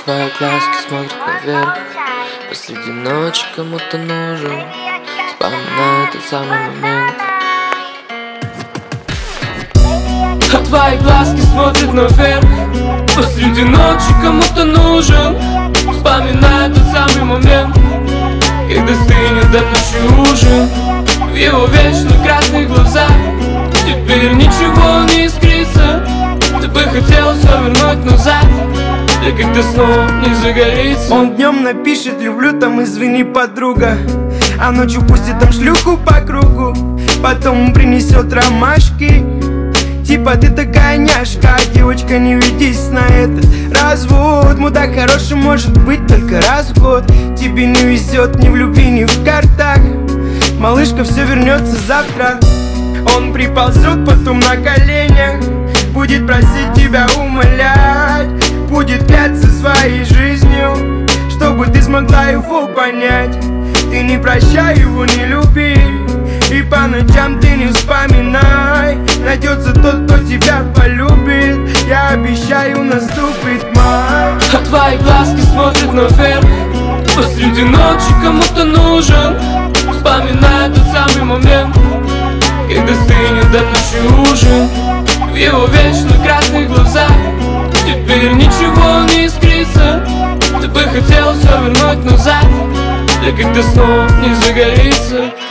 Твои глазки смотрят наверх. Посреди ночи кому-то нужен. Вспоминаю тот самый момент. А твои глазки смотрят наверх. Посреди ночи кому-то нужен. Вспоминаю тот самый момент, когда стынет до ночи ужин. В его вечно красных глазах теперь ничего не искрится. Ты бы хотел все вернуть назад, да как-то снова не загорится. Он днем напишет: люблю, там извини, подруга, а ночью пустит там шлюху по кругу. Потом принесет ромашки, типа ты такая няшка. Девочка, не ведись на этот развод. Мудак хороший может быть только раз в год. Тебе не везет ни в любви, ни в картах. Малышка, все вернется завтра. Он приползет потом на коленях, будет просить тебя, умолять, будет кляться своей жизнью, чтобы ты смогла его понять. Ты не прощай его, не люби, и по ночам ты не вспоминай. Найдется тот, кто тебя полюбит. Я обещаю, наступит май. А твои глазки смотрят наверх. Посреди ночи кому-то нужен. Вспоминаю тот самый момент, когда стынет до ночи ужин. В его вечно красных глазах теперь ничего не искрится. Ты бы хотел все вернуть назад, да как-то снова не загорится.